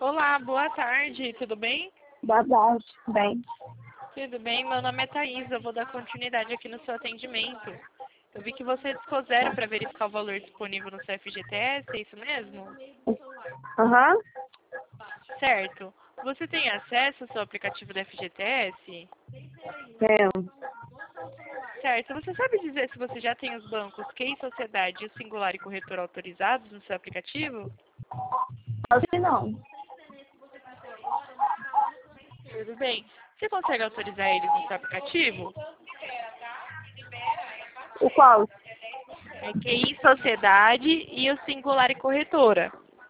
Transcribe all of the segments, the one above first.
Olá, boa tarde, tudo bem? Boa tarde, bem. Tudo bem, meu nome é Thaís, eu vou dar continuidade aqui no seu atendimento. Eu vi que você discou zero para verificar o valor disponível no seu FGTS, é isso mesmo? Aham, Certo. Você tem acesso ao seu aplicativo do FGTS? tenho. Certo. Você sabe dizer se você já tem os bancos QI Sociedade e o Singular e Corretor autorizados no seu aplicativo? Acho que não. Tudo bem. Você consegue autorizar eles no seu aplicativo? O qual? É QI Sociedade e o Singular e Corretora.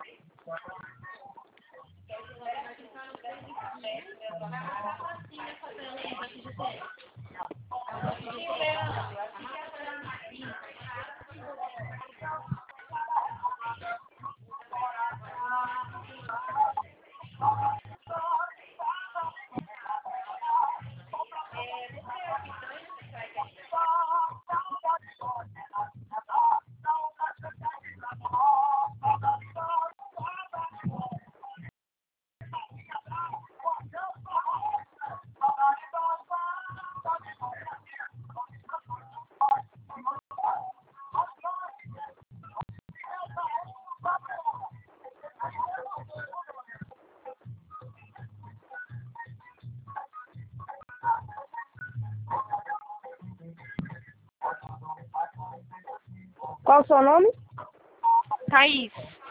Qual o seu nome? Thaís,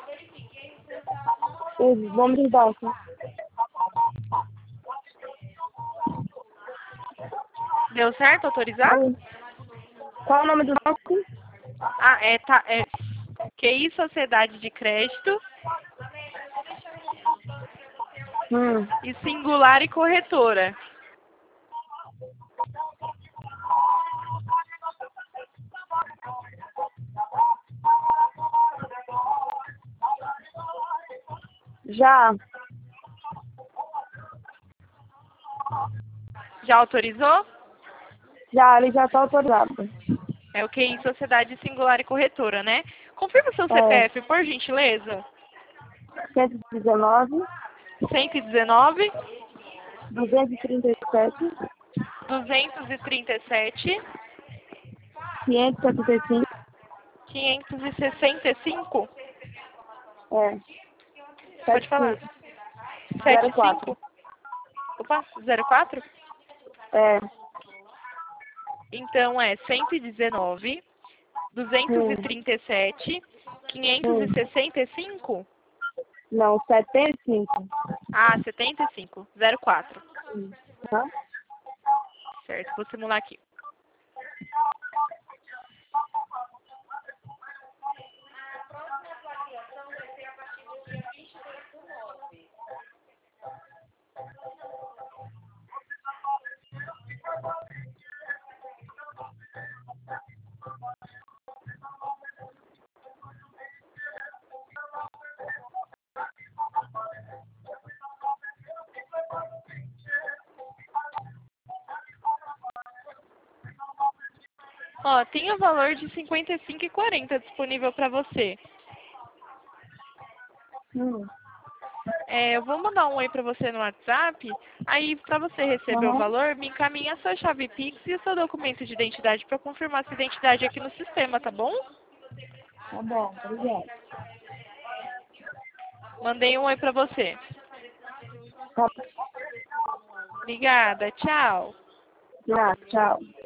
O nome do banco. deu certo autorizar? Qual o nome do banco? Ah, é QI Sociedade de Crédito Hum. e Singular e Corretora. Já. Já autorizou? Já, ele já está autorizado. É o QI Sociedade Singular e Corretora, né? Confirma o seu É CPF, por gentileza. 119, 119 237, 237 575. 565. É. Pode falar. 04. 75. Opa, 04? É. Então é 119 Hum. 237 Hum. 565. Não, 75. Ah, 75. 04. Tá? Certo, vou simular aqui. Ó, tem o valor de 55,40 disponível para você. Hum. Eu vou mandar um oi para você no WhatsApp. Aí, para você receber o Aham. valor, me encaminha a sua chave Pix e o seu documento de identidade para confirmar sua identidade aqui no sistema, tá bom? Tá bom, obrigado. Mandei um oi para você. Tá. Obrigada, tchau. Tchau.